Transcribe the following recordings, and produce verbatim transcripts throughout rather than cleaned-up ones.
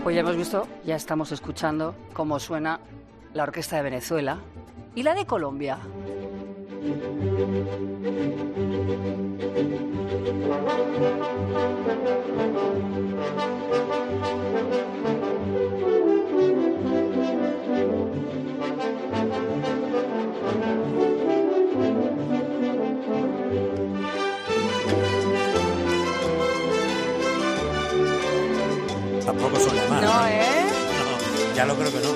Pues ya hemos visto, ya estamos escuchando cómo suena la Orquesta de Venezuela y la de Colombia. Tampoco suena mal. No, ¿eh? No, ya lo creo que no.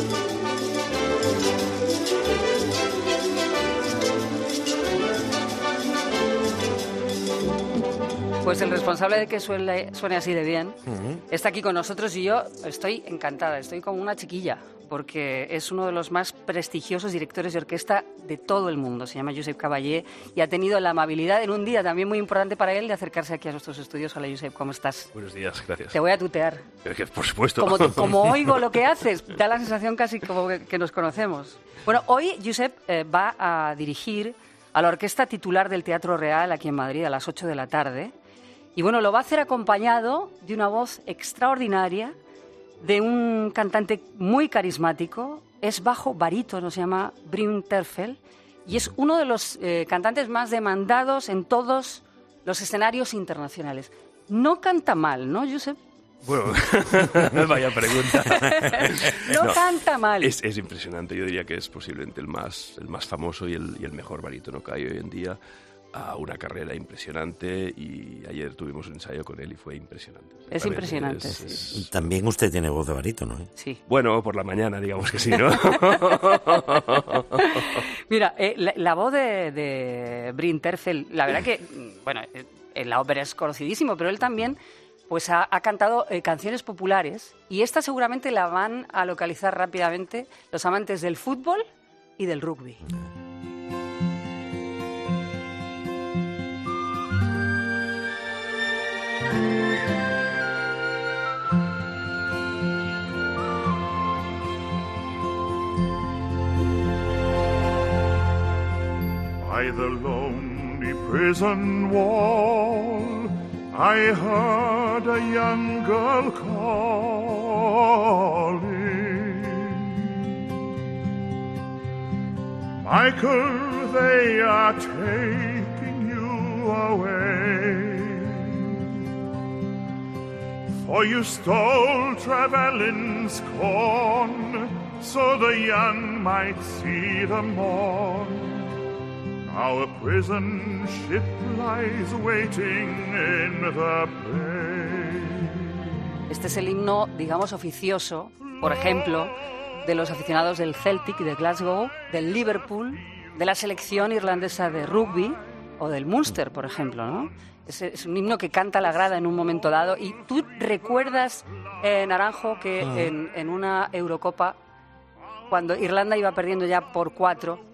Pues el responsable de que suele, suene así de bien Uh-huh. está aquí con nosotros y yo estoy encantada, estoy como una chiquilla, porque es uno de los más prestigiosos directores de orquesta de todo el mundo. Se llama Josep Caballé y ha tenido la amabilidad en un día también muy importante para él de acercarse aquí a nuestros estudios. Hola, Josep, ¿cómo estás? Buenos días, gracias. Te voy a tutear. Eh, Por supuesto. Como, como oigo lo que haces, da la sensación casi como que, que nos conocemos. Bueno, hoy Josep eh, va a dirigir a la orquesta titular del Teatro Real aquí en Madrid a las ocho de la tarde. Y bueno, lo va a hacer acompañado de una voz extraordinaria, de un cantante muy carismático, es bajo barítono, se llama Bryn Terfel, y es uno de los eh, cantantes más demandados en todos los escenarios internacionales. No canta mal, ¿no, Josep? Bueno, vaya pregunta. no, no canta mal. Es, es impresionante, yo diría que es posiblemente el más, el más famoso y el, y el mejor barítono que hay hoy en día. A una carrera impresionante y ayer tuvimos un ensayo con él y fue impresionante. Es Realmente impresionante, es, sí. es... También usted tiene voz de barítono, ¿eh? Sí. Bueno, por la mañana, digamos que sí, ¿no? Mira, eh, la, la voz de, de Bryn Terfel, la verdad que, bueno, en la ópera es conocidísimo, pero él también pues ha, ha cantado eh, canciones populares y esta seguramente la van a localizar rápidamente los amantes del fútbol y del rugby. By the lonely prison wall, I heard a young girl calling. Michael, they are taking you away, for you stole Trevelyan's corn, so the young might see the morn. Now a prison ship lies waiting in the bay. Este es el himno, digamos, oficioso, por ejemplo, de los aficionados del Celtic de Glasgow, del Liverpool, de la selección irlandesa de rugby o del Munster, por ejemplo, ¿no? Es, es un himno que canta la grada en un momento dado. Y tú recuerdas, eh, Naranjo, que en, en una Eurocopa, cuando Irlanda iba perdiendo ya por cuatro,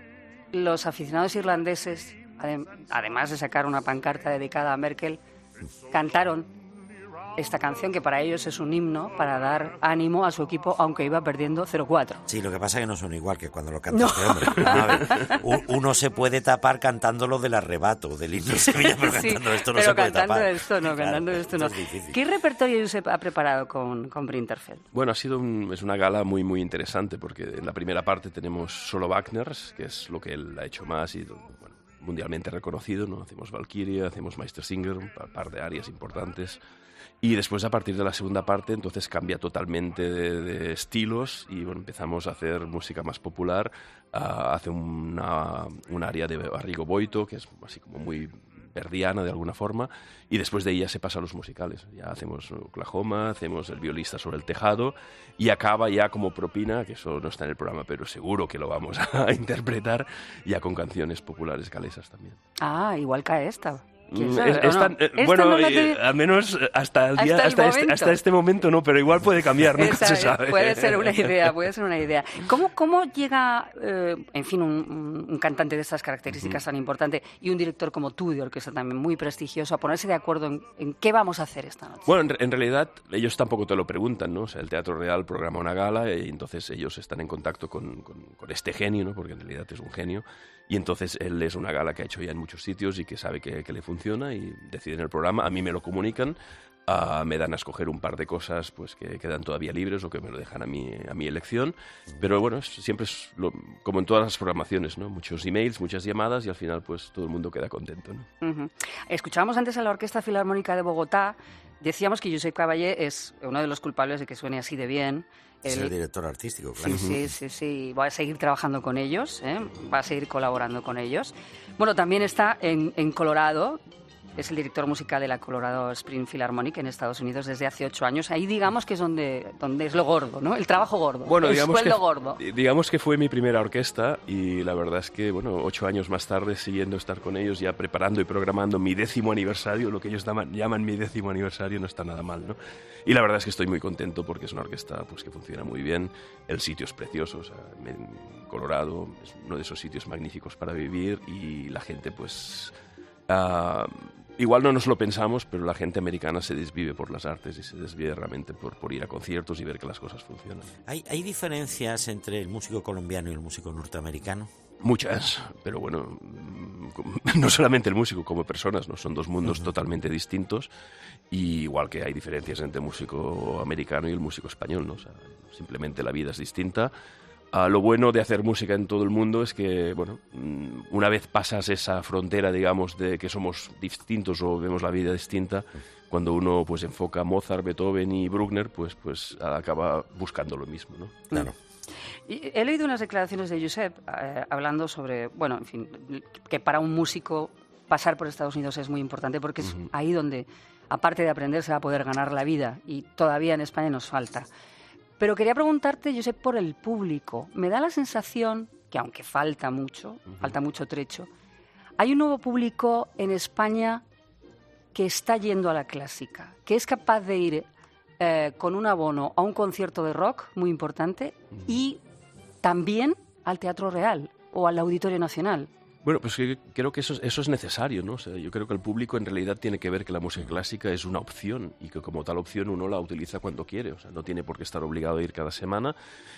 los aficionados irlandeses, además de sacar una pancarta dedicada a Merkel, cantaron esta canción que para ellos es un himno para dar ánimo a su equipo, aunque iba perdiendo cero cuatro. Sí, lo que pasa es que no son igual que cuando lo canta No. este hombre. A ver, uno se puede tapar cantando lo del arrebato, del himno de Sevilla, pero Sí, cantando esto no pero se puede cantando tapar. esto no, Claro, cantando esto no. es difícil. ¿Qué repertorio Josep ha preparado con, con Bryn Terfel? Bueno, ha sido un, es una gala muy, muy interesante porque en la primera parte tenemos solo Wagners, que es lo que él ha hecho más y bueno, mundialmente reconocido, ¿no? Hacemos Valkyria, hacemos Meistersinger, un par de arias importantes. Y después, a partir de la segunda parte, entonces cambia totalmente de, de estilos y bueno, empezamos a hacer música más popular. Uh, hace una, un área de Arrigo Boito, que es así como muy verdiana de alguna forma, y después de ella se pasa a los musicales. Ya hacemos Oklahoma, hacemos El violista sobre el tejado, y acaba ya como propina, que eso no está en el programa, pero seguro que lo vamos a interpretar, ya con canciones populares galesas también. Ah, igual cae esta. ¿Quién Es, sabe, es o tan, no? eh, ¿Esta bueno, no la eh, te- al menos hasta, el día, Hasta el hasta, este, momento. hasta este momento no, pero igual puede cambiar, nunca Esa se es, sabe. Puede ser una idea, puede ser una idea. ¿Cómo, cómo llega, eh, en fin, un, un cantante de estas características tan importante y un director como tú de orquesta también muy prestigioso a ponerse de acuerdo en, en qué vamos a hacer esta noche? Bueno, en, en realidad ellos tampoco te lo preguntan, ¿no? O sea, el Teatro Real programa una gala y entonces ellos están en contacto con, con, con este genio, ¿no? Porque en realidad es un genio. Y entonces él es una gala que ha hecho ya en muchos sitios y que sabe que, que le funciona y deciden el programa. A mí me lo comunican Uh, me dan a escoger un par de cosas pues que quedan todavía libres o que me lo dejan a mi, a mi elección. Pero bueno, es, siempre es lo, como en todas las programaciones, ¿no? Muchos emails, muchas llamadas y al final pues todo el mundo queda contento, ¿no? Uh-huh. Escuchábamos antes a la Orquesta Filarmónica de Bogotá. Decíamos que Josep Caballé es uno de los culpables de que suene así de bien. Es el, el director artístico, claro. Sí, sí, sí, sí. Va a seguir trabajando con ellos, ¿eh? Va a seguir colaborando con ellos. Bueno, también está en, en Colorado. Es el director musical de la Colorado Spring Philharmonic en Estados Unidos desde hace ocho años. Ahí digamos que es donde, donde es lo gordo, ¿no? El trabajo gordo, bueno, el digamos sueldo que, gordo. Digamos que fue mi primera orquesta y la verdad es que, bueno, ocho años más tarde, siguiendo estar con ellos, ya preparando y programando mi décimo aniversario, lo que ellos llaman, llaman mi décimo aniversario, no está nada mal, ¿no? Y la verdad es que estoy muy contento porque es una orquesta pues, que funciona muy bien, el sitio es precioso, o sea, en Colorado es uno de esos sitios magníficos para vivir y la gente, pues... Uh, Igual no nos lo pensamos, pero la gente americana se desvive por las artes y se desvive realmente por, por ir a conciertos y ver que las cosas funcionan. ¿Hay, ¿Hay diferencias entre el músico colombiano y el músico norteamericano? Muchas, pero bueno, no solamente el músico, como personas, ¿no? Son dos mundos uh-huh. totalmente distintos, y igual que hay diferencias entre el músico americano y el músico español, ¿no? O sea, simplemente la vida es distinta. Uh, lo bueno de hacer música en todo el mundo es que, bueno, una vez pasas esa frontera, digamos, de que somos distintos o vemos la vida distinta, cuando uno pues enfoca Mozart, Beethoven y Bruckner, pues, pues acaba buscando lo mismo, ¿no? Claro. Y he leído unas declaraciones de Josep eh, hablando sobre, bueno, en fin, que para un músico pasar por Estados Unidos es muy importante porque es uh-huh. ahí donde, aparte de aprender, se va a poder ganar la vida, y todavía en España nos falta. Pero quería preguntarte, Josep, por el público. Me da la sensación que, aunque falta mucho, uh-huh. falta mucho trecho, hay un nuevo público en España que está yendo a la clásica, que es capaz de ir eh, con un abono a un concierto de rock muy importante uh-huh. y también al Teatro Real o al Auditorio Nacional. Bueno, pues creo que eso, eso es necesario, ¿no? O sea, yo creo que el público en realidad tiene que ver que la música clásica es una opción y que como tal opción uno la utiliza cuando quiere, o sea, no tiene por qué estar obligado a ir cada semana.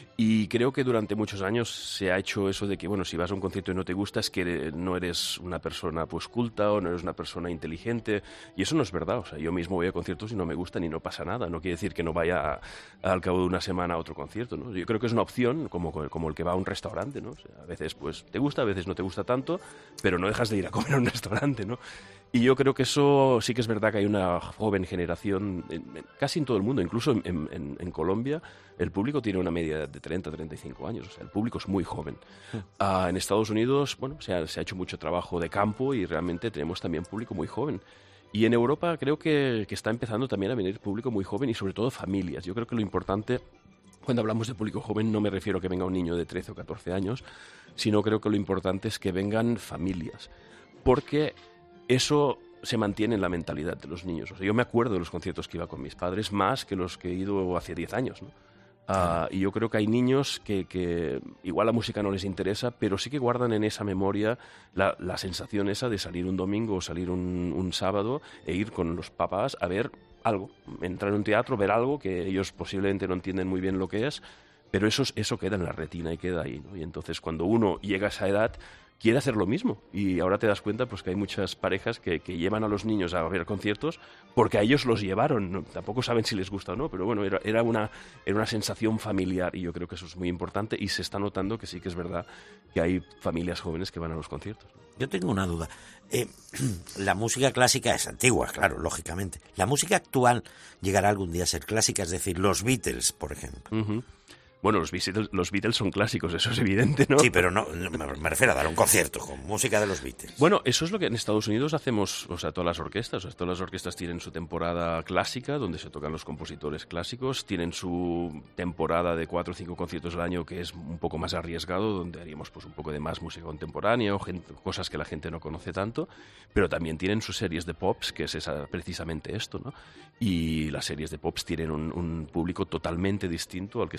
Y creo que durante muchos años se ha hecho eso de que, bueno, si vas a un concierto y no te gusta es que no eres una persona pues culta o no eres una persona inteligente, y eso no es verdad. O sea, yo mismo voy a conciertos y no me gustan y no pasa nada, no quiere decir que no vaya a, al cabo de una semana a otro concierto, ¿no? Yo creo que es una opción como, como el que va a un restaurante, ¿no? O sea, a veces pues te gusta, a veces no te gusta tanto, pero no dejas de ir a comer a un restaurante, ¿no? Y yo creo que eso sí que es verdad que hay una joven generación, en, en, casi en todo el mundo, incluso en, en, en Colombia, el público tiene una media de treinta a treinta y cinco años, o sea, el público es muy joven. Uh, en Estados Unidos, bueno, se ha, se ha hecho mucho trabajo de campo y realmente tenemos también público muy joven. Y en Europa creo que, que está empezando también a venir público muy joven y sobre todo familias. Yo creo que lo importante... Cuando hablamos de público joven no me refiero a que venga un niño de trece o catorce años, sino creo que lo importante es que vengan familias, porque eso se mantiene en la mentalidad de los niños. O sea, yo me acuerdo de los conciertos que iba con mis padres más que los que he ido hace diez años, ¿no? Uh, y yo creo que hay niños que, que igual la música no les interesa, pero sí que guardan en esa memoria la, la sensación esa de salir un domingo o salir un, un sábado e ir con los papás a ver algo, entrar en un teatro, ver algo que ellos posiblemente no entienden muy bien lo que es, pero eso, eso queda en la retina y queda ahí, ¿no? Y entonces cuando uno llega a esa edad quiere hacer lo mismo, y ahora te das cuenta pues que hay muchas parejas que, que llevan a los niños a ver conciertos porque a ellos los llevaron, ¿no? Tampoco saben si les gusta o no, pero bueno, era, era, una, era una sensación familiar, y yo creo que eso es muy importante, y se está notando que sí que es verdad que hay familias jóvenes que van a los conciertos. Yo tengo una duda. Eh, la música clásica es antigua, claro, lógicamente. ¿La música actual llegará algún día a ser clásica? Es decir, los Beatles, por ejemplo. Uh-huh. Bueno, los Beatles, los Beatles son clásicos, eso es evidente, ¿no? Sí, pero no, me refiero a dar un concierto con música de los Beatles. Bueno, eso es lo que en Estados Unidos hacemos, o sea, todas las orquestas. O sea, todas las orquestas tienen su temporada clásica, donde se tocan los compositores clásicos, tienen su temporada de cuatro o cinco conciertos al año, que es un poco más arriesgado, donde haríamos pues un poco de más música contemporánea o gente, cosas que la gente no conoce tanto, pero también tienen sus series de pops, que es esa, precisamente esto, ¿no? Y las series de pops tienen un, un público totalmente distinto al que sería otro tipo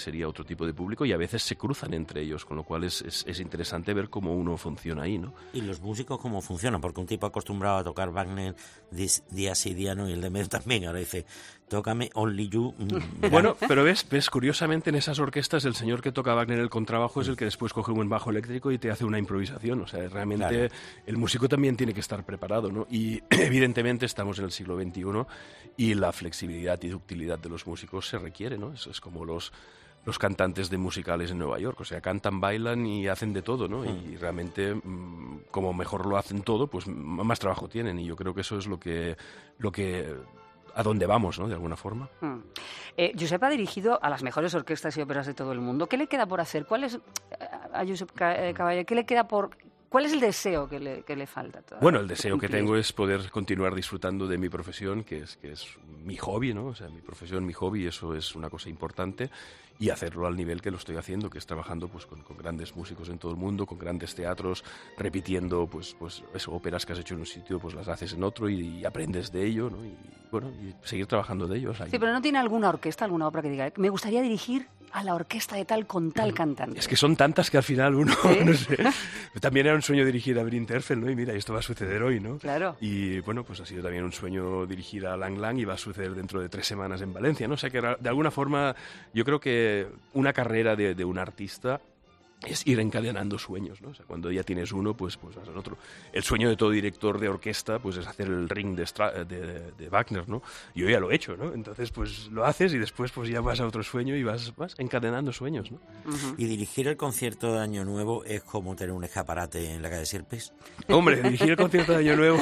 tipo de público y a veces se cruzan entre ellos, con lo cual es, es, es interesante ver cómo uno funciona ahí, ¿no? ¿Y los músicos cómo funcionan? Porque un tipo acostumbrado a tocar Wagner día sí, día no, y el de medio también, ahora dice, tócame Only You. Bueno, pero ves, ves, curiosamente en esas orquestas el señor que toca Wagner el contrabajo es el que después coge un bajo eléctrico y te hace una improvisación, o sea, realmente claro. El músico también tiene que estar preparado, ¿no? Y evidentemente estamos en el siglo veintiuno y la flexibilidad y ductilidad de los músicos se requiere, ¿no? Eso es como los... los cantantes de musicales en Nueva York, o sea, cantan, bailan y hacen de todo, ¿no? Mm. Y realmente, como mejor lo hacen todo, pues más trabajo tienen, y yo creo que eso es lo que, lo que a dónde vamos, ¿no? De alguna forma. Mm. Eh, Josep ha dirigido a las mejores orquestas y óperas de todo el mundo. ¿Qué le queda por hacer? ¿Cuál es, a Josep Caballé, qué le queda por... ¿Cuál es el deseo que le, que le falta todavía? Bueno, el deseo que tengo es poder continuar disfrutando de mi profesión, que es, que es mi hobby, ¿no? O sea, mi profesión, mi hobby, eso es una cosa importante, y hacerlo al nivel que lo estoy haciendo, que es trabajando pues con, con grandes músicos en todo el mundo, con grandes teatros, repitiendo pues, pues eso, óperas que has hecho en un sitio, pues las haces en otro y, y aprendes de ello, ¿no? Y bueno, y seguir trabajando de ello. O sea, sí, pero ¿no tiene alguna orquesta, alguna ópera que diga, me gustaría dirigir a la orquesta de tal con tal cantante? Es que son tantas que al final uno, ¿sí? no sé, también era un sueño dirigir a Brinterfell, ¿no? Y mira, esto va a suceder hoy, ¿no? Claro. Y bueno, pues ha sido también un sueño dirigir a Lang Lang y va a suceder dentro de tres semanas en Valencia, ¿no? O sea que de alguna forma yo creo que una carrera de, de un artista es ir encadenando sueños, ¿no? O sea, cuando ya tienes uno, pues, pues vas al otro. El sueño de todo director de orquesta, pues es hacer el Ring de, Stra- de, de Wagner, ¿no? Yo ya lo he hecho, ¿no? Entonces, pues lo haces y después pues ya vas a otro sueño y vas, vas encadenando sueños, ¿no? Uh-huh. ¿Y dirigir el concierto de Año Nuevo es como tener un escaparate en la calle Sierpes? Hombre, dirigir el concierto de Año Nuevo...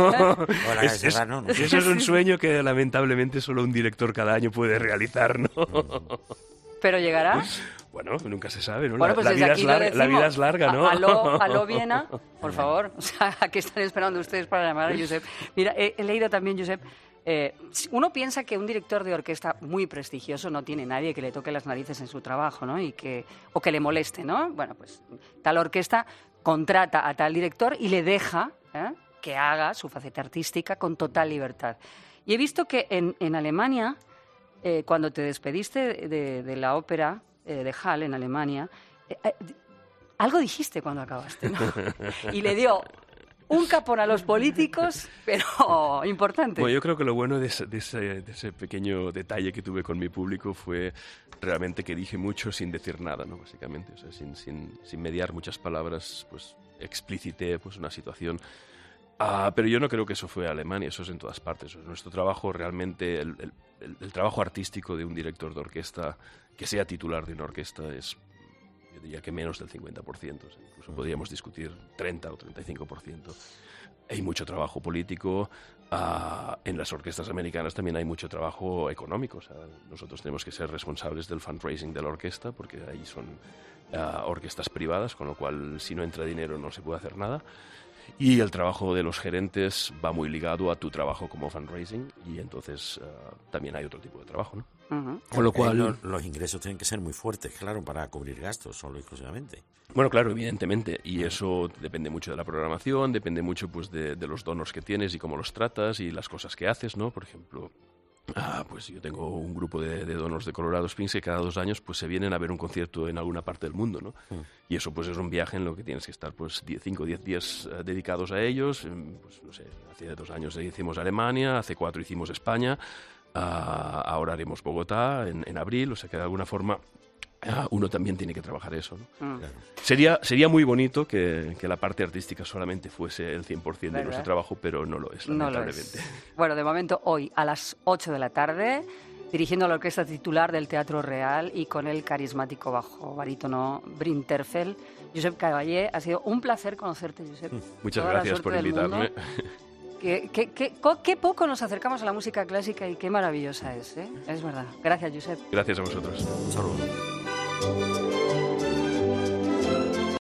o la calle es, Serrano, es, no sé. Eso es un sueño que lamentablemente solo un director cada año puede realizar, ¿no? ¿Pero llegará? Bueno, nunca se sabe, ¿no? Bueno, la, pues la, desde vida aquí es lo larga, la decimos. vida es larga, ¿no? Aló, aló Viena, por favor. O sea, ¿a qué están esperando ustedes para llamar a Josep? Mira, he, he leído también, Josep, eh, uno piensa que un director de orquesta muy prestigioso no tiene nadie que le toque las narices en su trabajo, ¿no? Y que, o que le moleste, ¿no? Bueno, pues tal orquesta contrata a tal director y le deja ¿eh? que haga su faceta artística con total libertad. Y he visto que en, en Alemania, eh, cuando te despediste de, de la ópera eh, de Halle en Alemania, eh, eh, algo dijiste cuando acabaste, ¿no? Y le dio un capón a los políticos, pero importante. Bueno, yo creo que lo bueno de ese, de, ese, de ese pequeño detalle que tuve con mi público fue realmente que dije mucho sin decir nada, ¿no? Básicamente, o sea, sin, sin, sin mediar muchas palabras, pues explicité pues, una situación. Ah, pero yo no creo que eso fue Alemania, eso es en todas partes. Nuestro trabajo realmente, el, el, el, el trabajo artístico de un director de orquesta que sea titular de una orquesta es, yo diría que menos del cincuenta por ciento. O sea, incluso podríamos discutir treinta o treinta y cinco por ciento. Hay mucho trabajo político. Uh, en las orquestas americanas también hay mucho trabajo económico. O sea, nosotros tenemos que ser responsables del fundraising de la orquesta porque ahí son uh, orquestas privadas, con lo cual si no entra dinero no se puede hacer nada. Y el trabajo de los gerentes va muy ligado a tu trabajo como fundraising y entonces uh, también hay otro tipo de trabajo, ¿no? Uh-huh. Con lo cual... Los, los ingresos tienen que ser muy fuertes, claro, para cubrir gastos solo y exclusivamente. Bueno, claro, evidentemente, y eso depende mucho de la programación, depende mucho pues de, de los donors que tienes y cómo los tratas y las cosas que haces, ¿no? Por ejemplo... Ah, pues yo tengo un grupo de, de donors de Colorado Springs que cada dos años pues se vienen a ver un concierto en alguna parte del mundo, ¿no? Mm. Y eso pues es un viaje en lo que tienes que estar pues cinco o diez días uh, dedicados a ellos. Pues no sé, hace dos años hicimos Alemania, hace cuatro hicimos España, uh, ahora haremos Bogotá en, en abril, o sea que de alguna forma uh, uno también tiene que trabajar eso, ¿no? Mm. Claro. Sería, sería muy bonito que, que la parte artística solamente fuese el cien por ciento de nuestro trabajo, pero no lo es, lamentablemente. No lo es. Bueno, de momento hoy a las ocho de la tarde, dirigiendo la orquesta titular del Teatro Real y con el carismático bajo barítono Brinterfell, Josep Caballé. Ha sido un placer conocerte, Josep. Muchas Toda gracias por invitarme. Qué, qué, qué, qué poco nos acercamos a la música clásica y qué maravillosa es, ¿eh? Es verdad. Gracias, Josep. Gracias a vosotros. Un saludo.